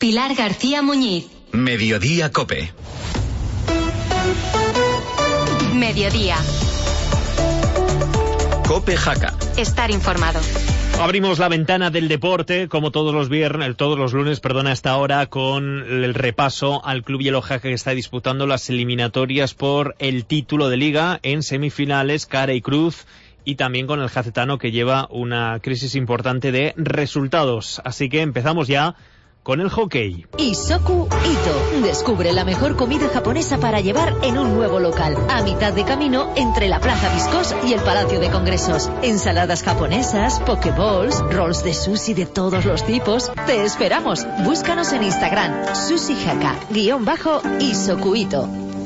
Pilar García Muñiz. Mediodía COPE. Mediodía. COPE Jaca. Estar informado. Abrimos la ventana del deporte, como todos los lunes, a esta hora, con el repaso al Club Hielo Jaca, que está disputando las eliminatorias por el título de Liga en semifinales, cara y cruz, y también con el jacetano, que lleva una crisis importante de resultados. Así que empezamos ya con el hockey. Isoku Ito. Descubre la mejor comida japonesa para llevar en un nuevo local, a mitad de camino entre la Plaza Viscos y el Palacio de Congresos. Ensaladas japonesas, pokeballs, rolls de sushi de todos los tipos. Te esperamos. Búscanos en Instagram, sushihaka_Isoku Ito.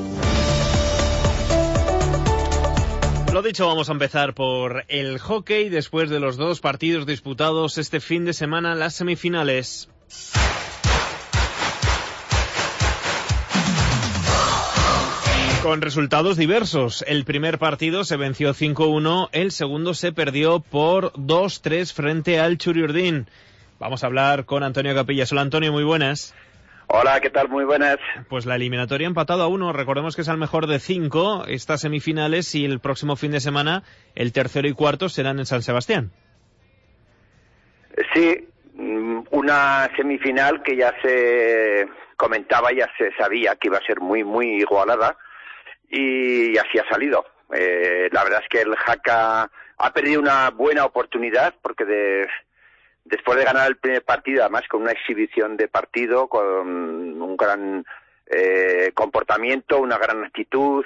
Lo dicho, vamos a empezar por el hockey después de los dos partidos disputados este fin de semana, las semifinales. Con resultados diversos. El primer partido se venció 5-1, el segundo se perdió por 2-3 frente al Churiurdin. Vamos a hablar con Antonio Capillas. Hola, Antonio, muy buenas. Hola, ¿qué tal? Muy buenas. Pues la eliminatoria empatado a 1. Recordemos que es al mejor de 5 estas semifinales, y el próximo fin de semana el tercero y cuarto serán en San Sebastián. Sí, una semifinal que ya se comentaba, ya se sabía que iba a ser muy, muy igualada, y así ha salido. La verdad es que el Jaca ha perdido una buena oportunidad, porque después de ganar el primer partido, además con una exhibición de partido, con un gran comportamiento, una gran actitud,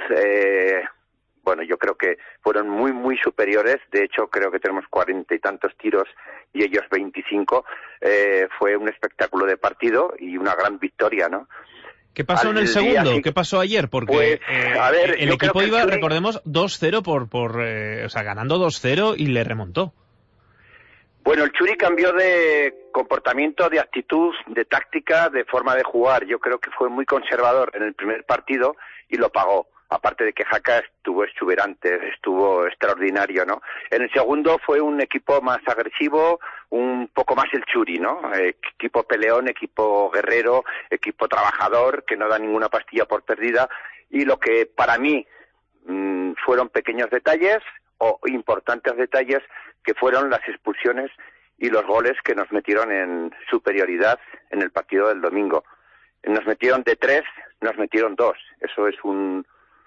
bueno, yo creo que fueron muy, muy superiores. De hecho, creo que tenemos 40 y tantos tiros y ellos 25. Fue un espectáculo de partido y una gran victoria, ¿no? ¿Qué pasó en el segundo? ¿Qué pasó ayer? Porque a ver, el equipo iba, recordemos, 2-0 ganando 2-0, y le remontó. Bueno, el Churi cambió de comportamiento, de actitud, de táctica, de forma de jugar. Yo creo que fue muy conservador en el primer partido y lo pagó. Aparte de que Jaca estuvo exuberante, estuvo extraordinario, ¿no? En el segundo fue un equipo más agresivo, un poco más el Churi, ¿no? Equipo peleón, equipo guerrero, equipo trabajador, que no da ninguna pastilla por perdida. Y lo que para mí fueron pequeños detalles o importantes detalles, que fueron las expulsiones y los goles que nos metieron en superioridad en el partido del domingo. Nos metieron de 3, nos metieron 2. Eso es un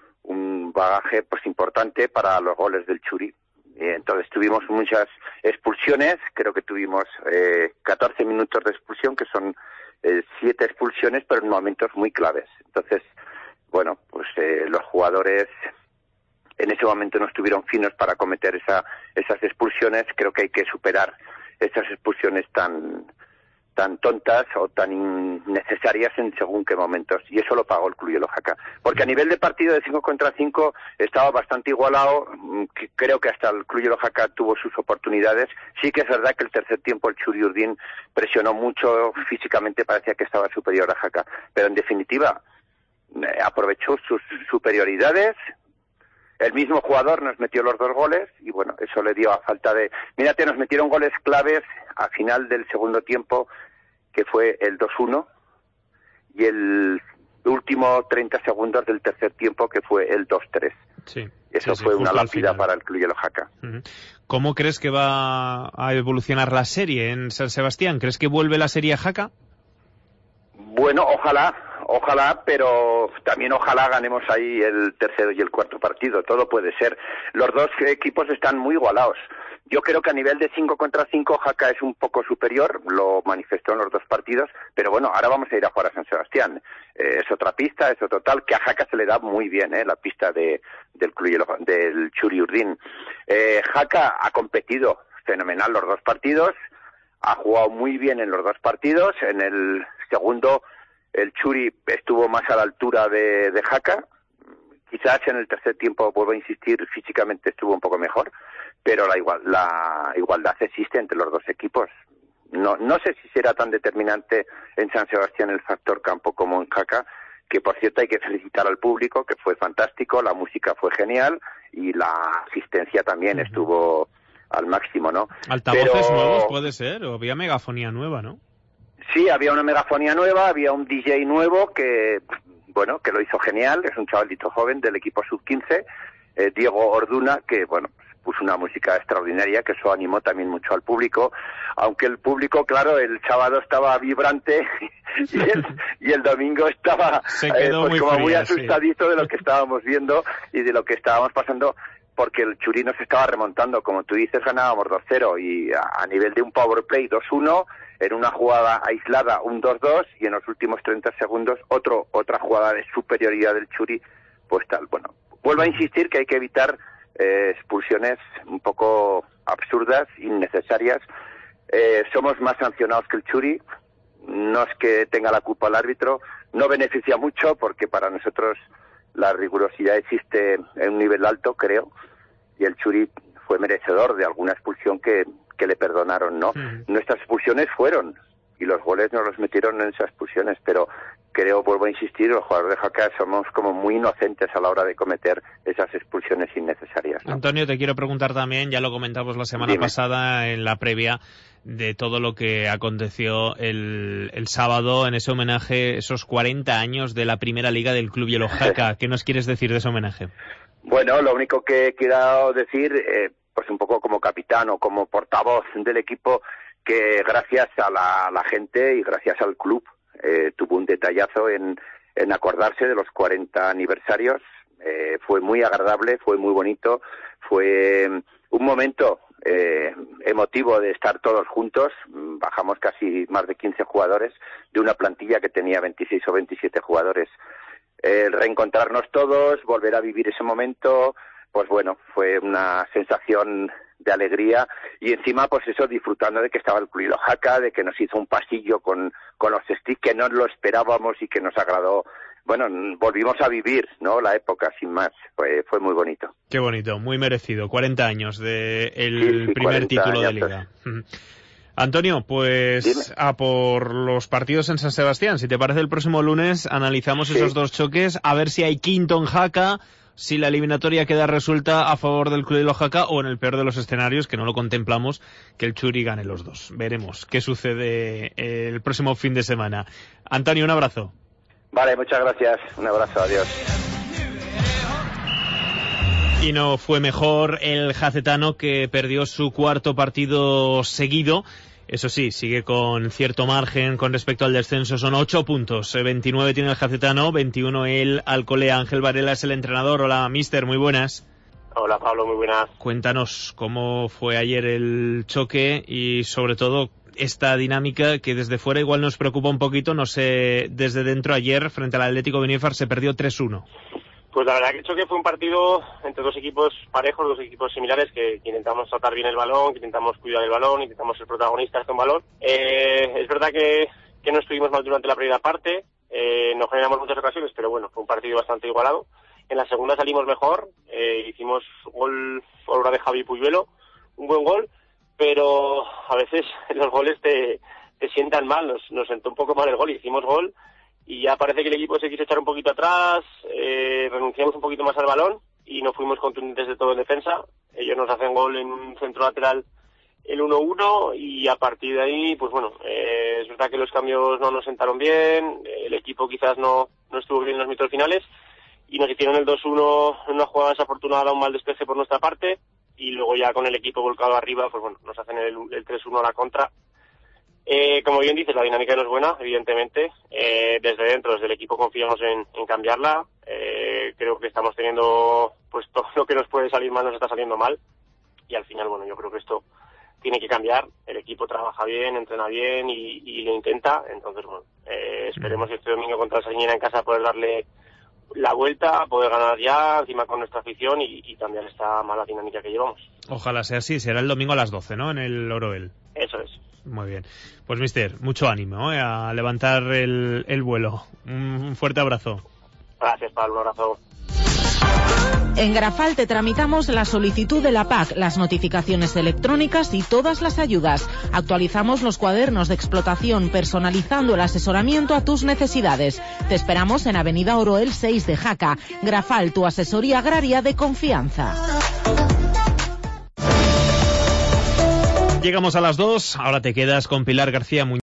bagaje pues importante para los goles del Churi. Entonces tuvimos muchas expulsiones, creo que tuvimos 14 minutos de expulsión, que son 7 expulsiones, pero en momentos muy claves. Entonces, bueno, pues los jugadores en ese momento no estuvieron finos para cometer esas expulsiones. Creo que hay que superar esas expulsiones tan tontas o tan innecesarias en según qué momentos, y eso lo pagó el Club Hielo Jaca, porque a nivel de partido de 5 contra 5 estaba bastante igualado. Creo que hasta el Club Hielo Jaca tuvo sus oportunidades. Sí que es verdad que el tercer tiempo el Churiurdin presionó mucho, físicamente parecía que estaba superior a Jaca, pero en definitiva aprovechó sus superioridades. El mismo jugador nos metió los 2 goles y bueno, eso le dio a falta de... Mírate, nos metieron goles claves a final del segundo tiempo, que fue el 2-1, y el último 30 segundos del tercer tiempo, que fue el 2-3. Sí, eso fue una lápida para el Club Hielo Jaca. ¿Cómo crees que va a evolucionar la serie en San Sebastián? ¿Crees que vuelve la serie a Jaca? Bueno, ojalá, pero también ojalá ganemos ahí el tercero y el cuarto partido. Todo puede ser. Los dos equipos están muy igualados. Yo creo que a nivel de 5 contra 5 Jaca es un poco superior, lo manifestó en los dos partidos, pero bueno, ahora vamos a ir a jugar a San Sebastián. Es otra pista, es otro tal, que a Jaca se le da muy bien, la pista del Churiurdin. Jaca ha competido fenomenal los dos partidos, ha jugado muy bien en los dos partidos. En el segundo el Churi estuvo más a la altura de Jaca. Quizás en el tercer tiempo, vuelvo a insistir, físicamente estuvo un poco mejor, pero la igualdad existe entre los dos equipos. No sé si será tan determinante en San Sebastián el factor campo como en Jaca, que por cierto hay que felicitar al público, que fue fantástico, la música fue genial y la asistencia también estuvo al máximo, ¿no? Altavoces nuevos puede ser, o había megafonía nueva, ¿no? Sí, había una megafonía nueva, había un DJ nuevo que lo hizo genial, es un chavalito joven del equipo sub-15, Diego Orduna, que puso una música extraordinaria, que eso animó también mucho al público, aunque el público, claro, el sábado estaba vibrante y el domingo estaba muy asustadito de lo que estábamos viendo y de lo que estábamos pasando, porque el Churí nos estaba remontando, como tú dices, ganábamos 2-0 y a nivel de un power play 2-1, en una jugada aislada un 2-2 y en los últimos 30 segundos otra jugada de superioridad del Churí, pues tal. Bueno, vuelvo a insistir que hay que evitar expulsiones un poco absurdas, innecesarias. Somos más sancionados que el Churí, no es que tenga la culpa el árbitro, no beneficia mucho porque para nosotros la rigurosidad existe en un nivel alto, creo, y el Churí fue merecedor de alguna expulsión que le perdonaron, ¿no? Nuestras expulsiones fueron, y los goles nos los metieron en esas expulsiones, pero creo, vuelvo a insistir, los jugadores de Jaca somos como muy inocentes a la hora de cometer esas expulsiones innecesarias, ¿no? Antonio, te quiero preguntar también, ya lo comentamos la semana pasada en la previa, de todo lo que aconteció el sábado en ese homenaje, esos 40 años de la primera liga del Club Hielo Jaca. ¿Qué nos quieres decir de ese homenaje? Bueno, lo único que quiero decir, pues un poco como capitán o como portavoz del equipo, que gracias a la gente y gracias al club tuvo un detallazo en acordarse de los 40 aniversarios. Fue muy agradable, fue muy bonito, fue un momento emotivo de estar todos juntos. Bajamos casi más de 15 jugadores de una plantilla que tenía 26 o 27 jugadores. Reencontrarnos todos, volver a vivir ese momento, pues bueno, fue una sensación de alegría y encima pues eso, disfrutando de que estaba el Club Hielo Jaca, de que nos hizo un pasillo con los sticks, que no lo esperábamos y que nos agradó. Bueno, volvimos a vivir, ¿no?, la época, sin más. Fue muy bonito. Qué bonito, muy merecido. 40 años del primer título de Liga. Antonio, pues dime. A por los partidos en San Sebastián. Si te parece, el próximo lunes analizamos esos dos choques, a ver si hay quinto en Jaca, si la eliminatoria queda resuelta a favor del Club Hielo Jaca, o en el peor de los escenarios, que no lo contemplamos, que el Churí gane los dos. Veremos qué sucede el próximo fin de semana. Antonio, un abrazo. Vale, muchas gracias. Un abrazo, adiós. Y no fue mejor el jacetano, que perdió su cuarto partido seguido. Eso sí, sigue con cierto margen con respecto al descenso. Son 8 puntos. 29 tiene el jacetano, 21 el Alcolea. Ángel Varela es el entrenador. Hola, mister, muy buenas. Hola, Pablo, muy buenas. Cuéntanos cómo fue ayer el choque y sobre todo esta dinámica que desde fuera igual nos preocupa un poquito. No sé, desde dentro, ayer frente al Atlético Benifar se perdió 3-1. Pues la verdad que el choque fue un partido entre dos equipos parejos, dos equipos similares, que intentamos tratar bien el balón, que intentamos cuidar el balón, intentamos ser protagonistas con balón. Es verdad que no estuvimos mal durante la primera parte, no generamos muchas ocasiones, pero bueno, fue un partido bastante igualado. En la segunda salimos mejor, hicimos gol por obra de Javi Puyuelo, un buen gol, pero a veces los goles te sientan mal, nos sentó un poco mal el gol, hicimos gol, y ya parece que el equipo se quiso echar un poquito atrás, renunciamos un poquito más al balón y no fuimos contundentes de todo en defensa. Ellos nos hacen gol en un centro lateral, el 1-1, y a partir de ahí, pues bueno, es verdad que los cambios no nos sentaron bien, el equipo quizás no estuvo bien en los minutos finales, y nos hicieron el 2-1 en una jugada desafortunada, un mal despeje por nuestra parte, y luego ya con el equipo volcado arriba, pues bueno, nos hacen el 3-1 a la contra. Como bien dices, la dinámica no es buena, evidentemente. Desde dentro, desde el equipo, confiamos en cambiarla. Creo que estamos teniendo, pues todo lo que nos puede salir mal nos está saliendo mal. Y al final, bueno, yo creo que esto tiene que cambiar. El equipo trabaja bien, entrena bien y lo intenta. Entonces, bueno, esperemos este domingo contra el Sañera en casa poder darle la vuelta, poder ganar ya, encima con nuestra afición y cambiar esta mala dinámica que llevamos. Ojalá sea así. Será el domingo a las 12, ¿no?, en el Oroel. Eso es. Muy bien. Pues, mister, mucho ánimo a levantar el vuelo. Un fuerte abrazo. Gracias, Pablo. Un abrazo. En Grafal te tramitamos la solicitud de la PAC, las notificaciones electrónicas y todas las ayudas. Actualizamos los cuadernos de explotación, personalizando el asesoramiento a tus necesidades. Te esperamos en Avenida Oroel 6 de Jaca. Grafal, tu asesoría agraria de confianza. Llegamos a las 2, ahora te quedas con Pilar García Muñoz.